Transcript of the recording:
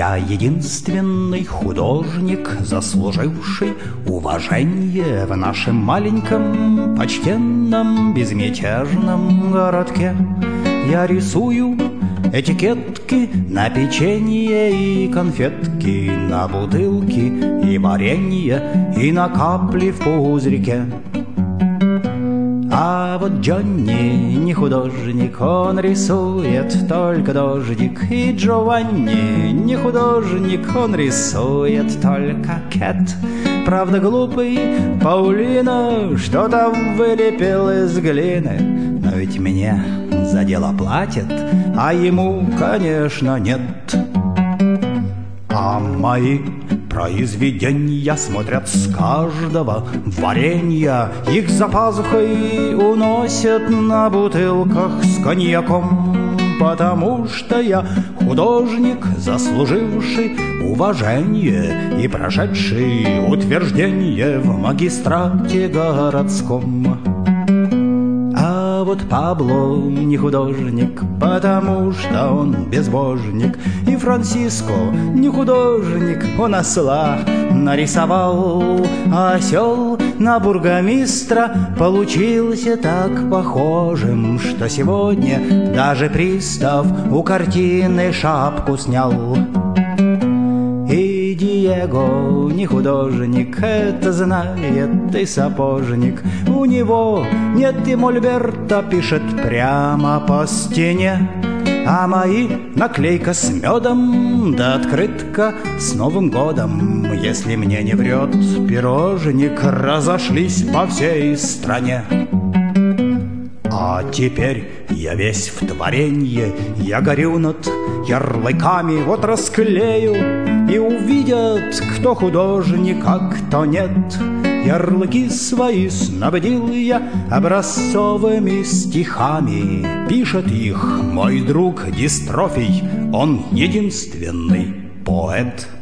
Я единственный художник, заслуживший уважение в нашем маленьком, почтенном, безмятежном городке. Я рисую этикетки на печенье и конфетки, на бутылки и варенье, и на капли в пузырьке. А вот Джонни не художник, он рисует только дождик. И Джованни не художник, он рисует только Кэт. Правда, глупый Паулина что-то вылепил из глины. Но ведь мне за дело платят, а ему, конечно, нет. А мои произведения смотрят с каждого варенья. Их за пазухой уносят на бутылках с коньяком. Потому что я художник, заслуживший уважение и прошедший утверждение в магистрате городском. А вот Пабло не художник, потому что он безбожник. И Франциско не художник, он осла нарисовал. А осел на бургомистра получился так похожим, что сегодня даже пристав у картины шапку снял. И Диего не художник, это знает и сапожник. У него нет и мольберта, пишет прямо по стене. А мои наклейка с медом, да открытка с Новым годом. Если мне не врет пирожник, разошлись по всей стране. А теперь я весь в творенье, я горю над ярлыками, вот расклею, и увидят, кто художник, а кто нет. Ярлыки свои снабдил я образцовыми стихами. Пишет их мой друг Дистрофий, он единственный поэт.